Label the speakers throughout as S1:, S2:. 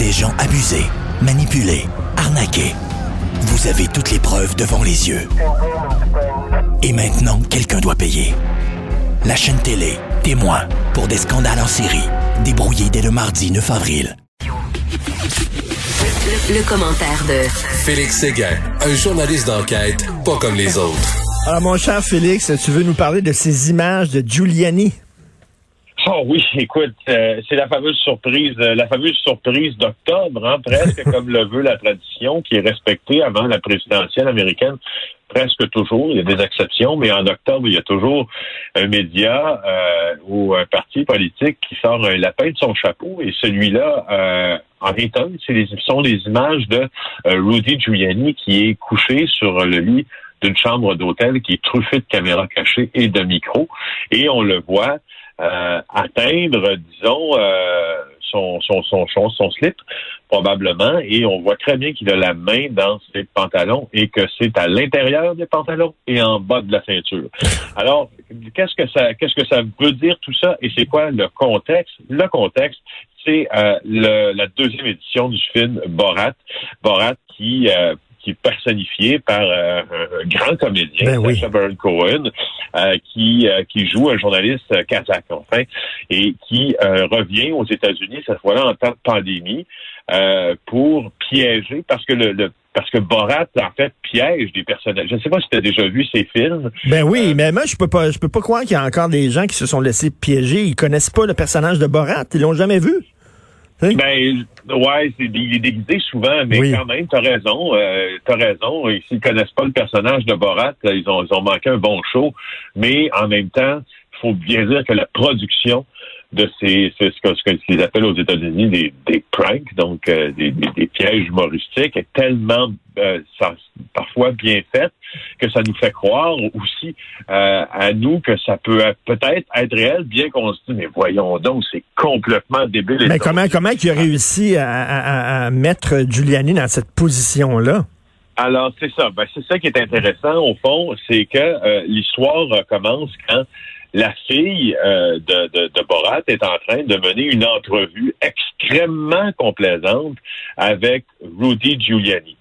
S1: des gens abusés, manipulés, arnaqués. Vous avez toutes les preuves devant les yeux. Et maintenant, quelqu'un doit payer. La chaîne télé, témoin, pour des scandales en série, débrouillés dès le mardi 9 avril.
S2: Le commentaire de
S3: Félix Séguin, un journaliste d'enquête pas comme les autres.
S4: Alors, mon cher Félix, tu veux nous parler de ces images de Giuliani?
S5: Oh oui, écoute, c'est la fameuse surprise d'octobre, hein, presque comme le veut la tradition, qui est respectée avant la présidentielle américaine, presque toujours. Il y a des exceptions, mais en octobre, il y a toujours un média ou un parti politique qui sort un lapin de son chapeau, et celui-là, en réalité, sont les images de Rudy Giuliani qui est couché sur le lit d'une chambre d'hôtel qui est truffée de caméras cachées et de micros, et on le voit atteindre, disons, son slip, probablement, et on voit très bien qu'il a la main dans ses pantalons et que c'est à l'intérieur des pantalons et en bas de la ceinture. Alors, qu'est-ce que ça veut dire tout ça, et c'est quoi le contexte? Le contexte, c'est la deuxième édition du film Borat qui est personnifié par un grand comédien, Sacha Baron Cohen, qui joue un journaliste kazakh, enfin, et qui revient aux États-Unis, cette fois-là en temps de pandémie, pour piéger, parce que Borat, en fait, piège des personnages. Je ne sais pas si tu as déjà vu ces films.
S4: Ben oui, mais moi, je peux pas croire qu'il y a encore des gens qui se sont laissés piéger. Ils connaissent pas le personnage de Borat. Ils l'ont jamais vu.
S5: Ben, ouais, il est déguisé souvent, mais quand même, t'as raison. Et s'ils connaissent pas le personnage de Borat, ils ont manqué un bon show. Mais en même temps, il faut bien dire que la production de ce qu'ils appellent aux États-Unis des pranks, donc des pièges humoristiques, est tellement parfois bien faite que ça nous fait croire aussi à nous que ça peut peut-être être réel, bien qu'on se dise, mais voyons donc, c'est complètement débile.
S4: Mais comment il a réussi à mettre Giuliani dans cette position-là?
S5: Alors, c'est ça. Ben, c'est ça qui est intéressant, au fond, c'est que l'histoire commence quand la fille de Borat est en train de mener une entrevue extrêmement complaisante avec Rudy Giuliani.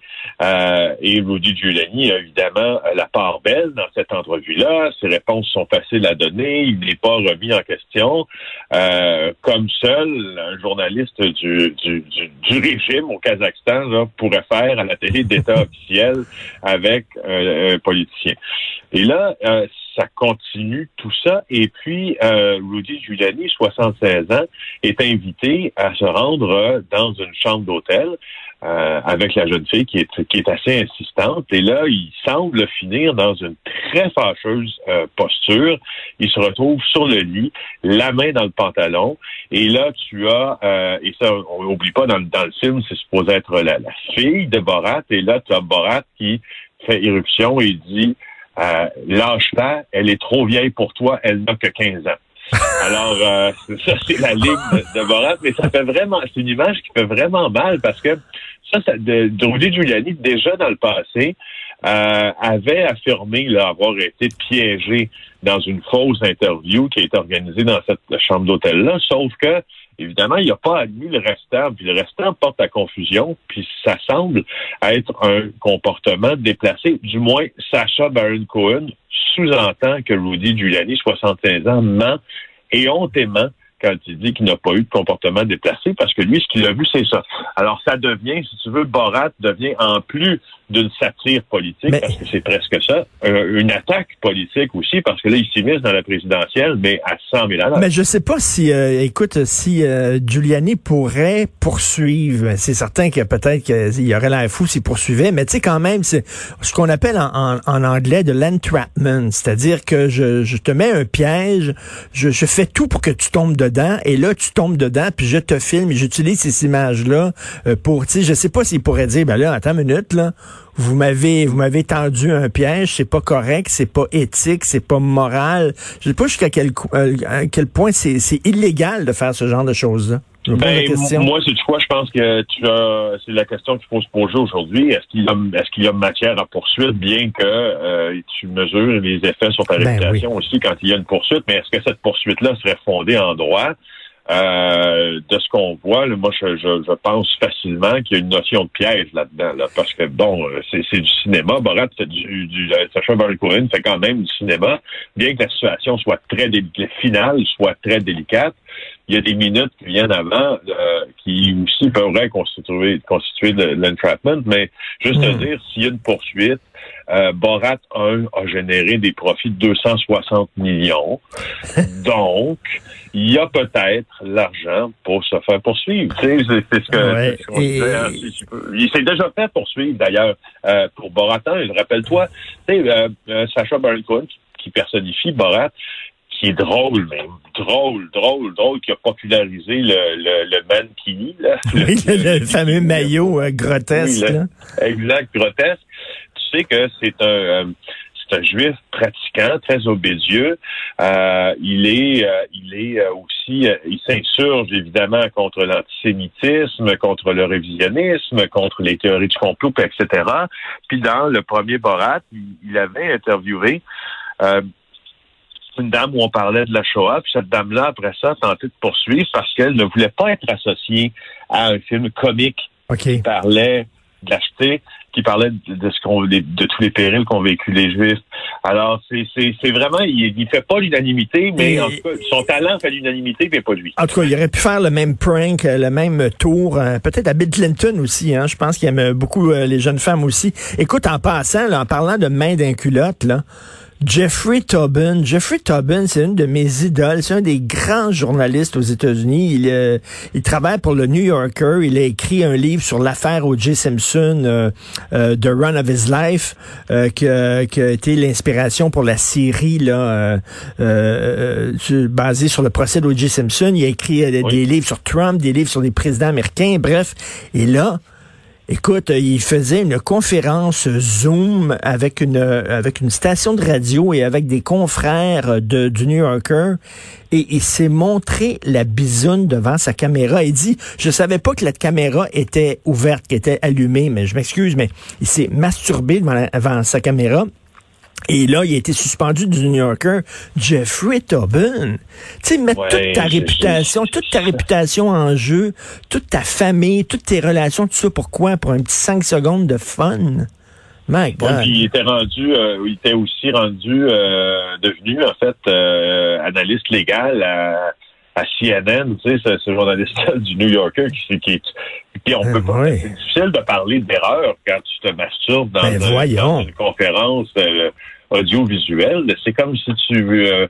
S5: Et Rudy Giuliani a évidemment la part belle dans cette entrevue-là. Ses réponses sont faciles à donner. Il n'est pas remis en question. Comme seul un journaliste du régime au Kazakhstan là, pourrait faire à la télé d'État officielle avec un politicien. Et là, ça continue tout ça. Et puis, Rudy Giuliani, 76 ans, est invité à se rendre dans une chambre d'hôtel avec la jeune fille qui est assez insistante. Et là, il semble finir dans une très fâcheuse posture. Il se retrouve sur le lit, la main dans le pantalon. Et là, tu as, et ça, on n'oublie pas, dans le film, c'est supposé être la fille de Borat. Et là, tu as Borat qui fait irruption et il dit lâche-la, elle est trop vieille pour toi, elle n'a que 15 ans. Alors, ça, c'est la ligne de Borat, mais ça fait vraiment, c'est une image qui fait vraiment mal parce que de Rudy Giuliani, déjà dans le passé, avait affirmé là, avoir été piégé dans une fausse interview qui a été organisée dans cette chambre d'hôtel-là, sauf que, évidemment, il n'a pas admis le restant, puis le restant porte à confusion, puis ça semble être un comportement déplacé. Du moins, Sacha Baron Cohen sous-entend que Rudy Giuliani, 75 ans, ment et hontément quand il dit qu'il n'a pas eu de comportement déplacé, parce que lui, ce qu'il a vu, c'est ça. Alors, ça devient, si tu veux, Borat devient, en plus d'une satire politique, parce que c'est presque ça, une attaque politique aussi, parce que là, il s'immisce dans la présidentielle, mais à 100 000 $.
S4: Mais je sais pas si, si Giuliani pourrait poursuivre. C'est certain que peut-être qu'il y aurait l'air fou s'il poursuivait, mais tu sais, quand même, c'est ce qu'on appelle en anglais de l'entrapment, c'est-à-dire que je te mets un piège, je fais tout pour que tu tombes dedans, et là, tu tombes dedans, puis je te filme, et j'utilise ces images-là pour, tu sais, je sais pas s'il pourrait dire, ben là, attends une minute, là, vous m'avez tendu un piège, c'est pas correct, c'est pas éthique, c'est pas moral. Je sais pas jusqu'à à quel point c'est illégal de faire ce genre de choses-là.
S5: Moi, c'est quoi, je pense que c'est la question qu'il faut se poser aujourd'hui. Est-ce qu'il y a matière à poursuite, bien que tu mesures les effets sur ta réputation aussi quand il y a une poursuite, mais est-ce que cette poursuite-là serait fondée en droit? De ce qu'on voit, là, moi, je pense facilement qu'il y a une notion de piège là-dedans, là, parce que bon, c'est du cinéma. Borat fait Sacha Baron Cohen fait quand même du cinéma, bien que la situation soit finale soit très délicate. Il y a des minutes qui viennent avant qui aussi pourraient constituer de l'entrapment, mais juste à dire, s'il y a une poursuite, Borat 1 a généré des profits de 260 millions. Donc, il y a peut-être l'argent pour se faire poursuivre. Tu sais, c'est ce qu'on disait. Hein, il s'est déjà fait poursuivre, d'ailleurs, pour Borat 1. Rappelle-toi, tu sais, Sacha Baron Cohen, qui personnifie Borat, qui est drôle, qui a popularisé le mankini, là.
S4: Oui, le fameux maillot grotesque. Oui,
S5: exact, grotesque. Tu sais que c'est un juif pratiquant, très obédieux. Il s'insurge évidemment contre l'antisémitisme, contre le révisionnisme, contre les théories du complot, etc. Puis dans le premier Borat, il avait interviewé une dame où on parlait de la Shoah, puis cette dame-là, après ça, a tenté de poursuivre parce qu'elle ne voulait pas être associée à un film comique qui parlait de lâcheté, qui parlait de tous les périls qu'ont vécu les Juifs. Alors, c'est vraiment, il fait pas l'unanimité, mais en tout cas, son talent fait l'unanimité, mais pas lui.
S4: En tout cas, il aurait pu faire le même prank, le même tour, peut-être à Bill Clinton aussi, hein. Je pense qu'il aime beaucoup les jeunes femmes aussi. Écoute, en passant, là, en parlant de main d'un culotte, là, Jeffrey Toobin, c'est une de mes idoles. C'est un des grands journalistes aux États-Unis. Il travaille pour le New Yorker. Il a écrit un livre sur l'affaire O.J. Simpson, The Run of His Life, qui a été l'inspiration pour la série là, basée sur le procès d'O.J. Simpson. Il a écrit des livres sur Trump, des livres sur les présidents américains, bref. Et là, écoute, il faisait une conférence Zoom avec une station de radio et avec des confrères du New Yorker et il s'est montré la bisoune devant sa caméra. Il dit, je savais pas que la caméra était ouverte, qu'elle était allumée, mais je m'excuse, mais il s'est masturbé devant sa caméra. Et là, il a été suspendu du New Yorker. Jeffrey Toobin. Tu sais, mettre toute ta réputation en jeu, toute ta famille, toutes tes relations, tout ça, pourquoi? Pour un petit 5 secondes de fun? My God.
S5: Il était aussi devenu, en fait, analyste légal à CNN, tu sais, ce journaliste du New Yorker qui on peut pas. C'est difficile de parler d'erreur quand tu te masturbes dans une conférence audiovisuelle. C'est comme si tu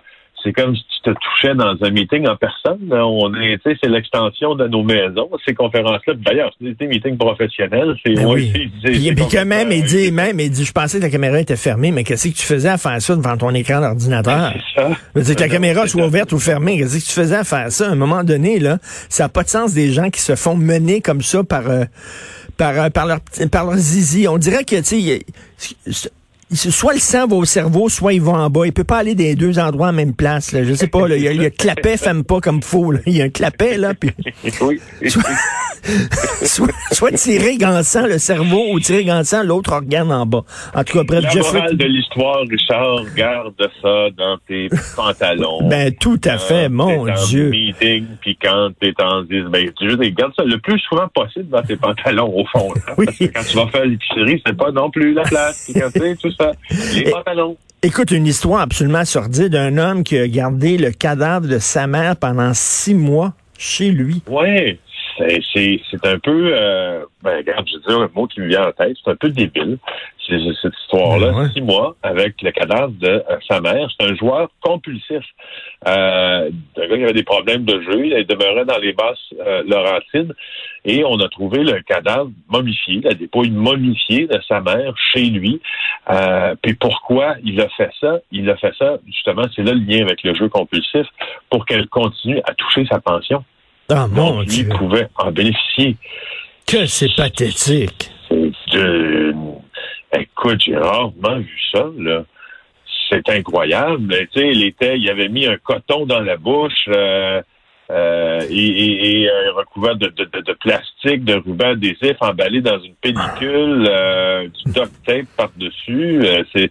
S5: te touchais dans un meeting en personne. C'est l'extension de nos maisons, ces conférences-là. D'ailleurs, c'est des meetings professionnels.
S4: Puis quand même, il dit, je pensais que la caméra était fermée, mais qu'est-ce que tu faisais à faire ça devant ton écran d'ordinateur?
S5: C'est ça.
S4: Je veux dire que la caméra soit ouverte ou fermée. Qu'est-ce que tu faisais à faire ça? À un moment donné, là, ça n'a pas de sens des gens qui se font mener comme ça par leur zizi. On dirait que, tu sais, soit le sang va au cerveau, soit il va en bas. Il peut pas aller des deux endroits en même place. Là. Je sais pas. Là, il y a clapet, femme pas comme faux. Là. Il y a un clapet là. Puis
S5: oui.
S4: soit tirer gansant le cerveau ou tirer gansant l'autre organe en bas. En tout cas, bref,
S5: la morale de l'histoire, Richard, garde ça dans tes pantalons.
S4: Ben tout à fait, mon Dieu.
S5: Meeting, puis quand t'es en garde ça le plus souvent possible dans tes pantalons au fond. Hein, oui. Parce que quand tu vas faire l'épicerie, c'est pas non plus la place. Tout ça. Les pantalons.
S4: Écoute, une histoire absolument sordide d'un homme qui a gardé le cadavre de sa mère pendant 6 mois chez lui.
S5: Oui, c'est un peu... regarde, je vais dire un mot qui me vient en tête. C'est un peu débile, cette histoire-là. 6 mois avec le cadavre de sa mère. C'est un joueur compulsif. Un gars qui avait des problèmes de jeu. Il demeurait dans les basses Laurentides. Et on a trouvé le cadavre momifié, la dépouille momifiée de sa mère chez lui. Puis pourquoi il a fait ça? Il a fait ça, justement, c'est là le lien avec le jeu compulsif, pour qu'elle continue à toucher sa pension.
S4: Ah, mon
S5: Donc,
S4: Dieu.
S5: lui pouvait en bénéficier.
S4: Que c'est pathétique.
S5: Écoute, j'ai rarement vu ça, là. C'est incroyable. Tu sais, il avait mis un coton dans la bouche, et recouvert de plastique, de ruban adhésif, emballé dans une pellicule, du duct tape par-dessus.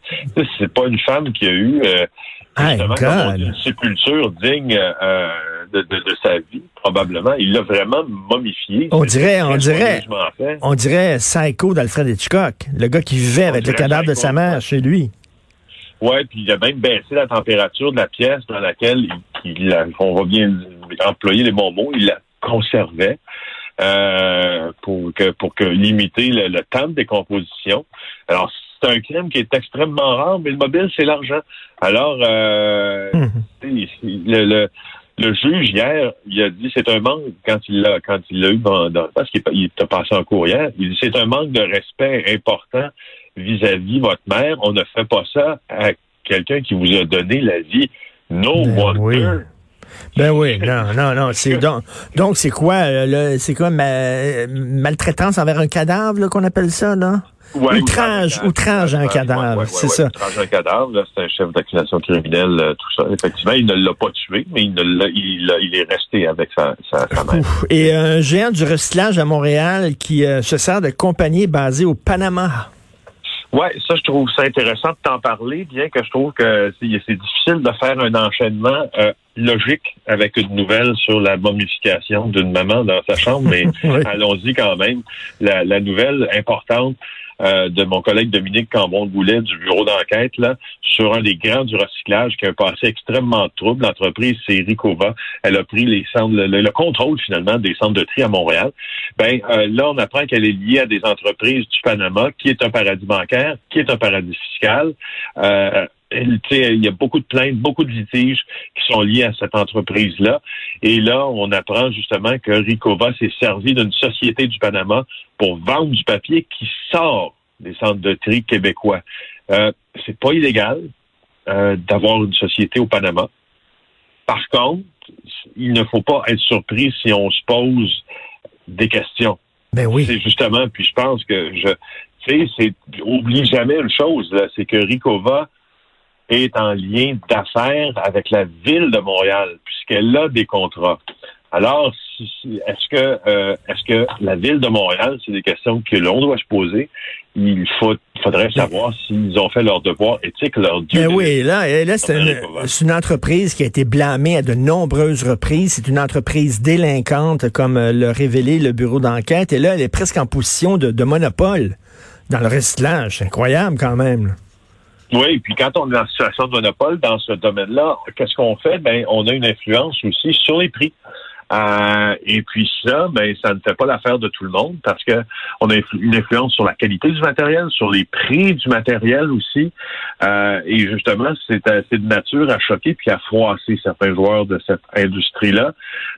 S5: C'est pas une femme qui a eu justement, comme on dit, une sépulture digne de sa vie, probablement. Il l'a vraiment momifié.
S4: On dirait Psycho d'Alfred Hitchcock, le gars qui vivait avec le cadavre de sa mère chez lui.
S5: Ouais, puis il a même baissé la température de la pièce dans laquelle on va bien employer les bons mots, il la conservait pour limiter le temps de décomposition. Alors, c'est un crime qui est extrêmement rare, mais le mobile, c'est l'argent. Alors, le juge, hier, il a dit c'est un manque, quand il l'a eu parce qu'il t'a passé en cours hier, il dit c'est un manque de respect important vis-à-vis votre mère. On ne fait pas ça à quelqu'un qui vous a donné la vie. No wonder.
S4: Oui. Ben oui, non. C'est donc c'est quoi maltraitance envers un cadavre là, qu'on appelle ça là? Ouais, outrage à un cadavre, c'est ça.
S5: Outrage à un cadavre, là, c'est un chef d'accusation criminelle, tout ça. Effectivement, il ne l'a pas tué, mais il est resté avec sa mère.
S4: Et un géant du recyclage à Montréal qui se sert de compagnie basée au Panama.
S5: Ouais, ça, je trouve ça intéressant de t'en parler, bien que je trouve que c'est difficile de faire un enchaînement logique avec une nouvelle sur la momification d'une maman dans sa chambre, mais oui. Allons-y quand même. La nouvelle importante de mon collègue Dominique Cambon-Goulet du bureau d'enquête là sur un des grands du recyclage qui a un passé extrêmement trouble. L'entreprise, c'est Ricova. Elle a pris les centres, le contrôle finalement des centres de tri à Montréal. Là, on apprend qu'elle est liée à des entreprises du Panama, qui est un paradis bancaire, qui est un paradis fiscal. Il y a beaucoup de plaintes, beaucoup de litiges qui sont liés à cette entreprise-là. Et là, on apprend justement que Ricova s'est servi d'une société du Panama pour vendre du papier qui sort des centres de tri québécois. C'est pas illégal d'avoir une société au Panama. Par contre, il ne faut pas être surpris si on se pose des questions.
S4: Ben oui.
S5: C'est justement, puis je pense que oublie jamais une chose, là, c'est que Ricova est en lien d'affaires avec la ville de Montréal, puisqu'elle a des contrats. Alors, est-ce que la ville de Montréal, c'est des questions que l'on doit se poser. Il faudrait savoir s'ils ont fait leur devoir éthique, leur dû.
S4: Ben oui, là c'est une entreprise qui a été blâmée à de nombreuses reprises. C'est une entreprise délinquante, comme l'a révélé le bureau d'enquête. Et là, elle est presque en position de monopole dans le recyclage. C'est incroyable quand même.
S5: Oui, puis quand on est en situation de monopole dans ce domaine-là, qu'est-ce qu'on fait? On a une influence aussi sur les prix. Et puis ça, ça ne fait pas l'affaire de tout le monde parce que on a une influence sur la qualité du matériel, sur les prix du matériel aussi. Et justement, c'est de nature à choquer puis à froisser certains joueurs de cette industrie-là.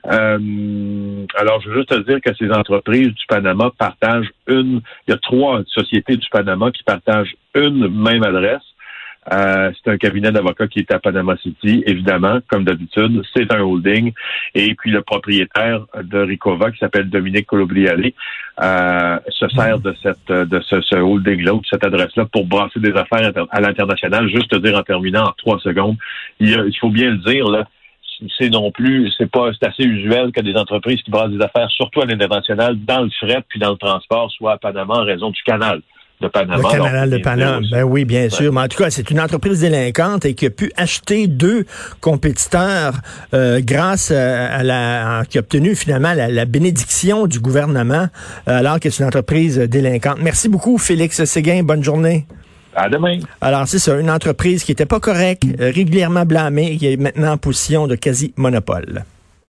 S5: Alors, je veux juste te dire que ces entreprises du Panama partagent il y a 3 sociétés du Panama qui partagent une même adresse. C'est un cabinet d'avocats qui est à Panama City, évidemment, comme d'habitude. C'est un holding. Et puis, le propriétaire de Ricova, qui s'appelle Dominique Colobriale, se sert de ce holding-là, ou de cette adresse-là, pour brasser des affaires à l'international. Juste te dire en terminant en 3 secondes, il faut bien le dire, là, c'est assez usuel que des entreprises qui brassent des affaires, surtout à l'international, dans le fret puis dans le transport, soit à Panama en raison du canal de Panama.
S4: Le canal de Panama, ben oui, bien sûr. Mais en tout cas, c'est une entreprise délinquante et qui a pu acheter 2 compétiteurs grâce qui a obtenu finalement la bénédiction du gouvernement, alors que c'est une entreprise délinquante. Merci beaucoup, Félix Séguin. Bonne journée.
S5: À demain.
S4: Alors, c'est ça, une entreprise qui n'était pas correcte, régulièrement blâmée et qui est maintenant en position de quasi-monopole.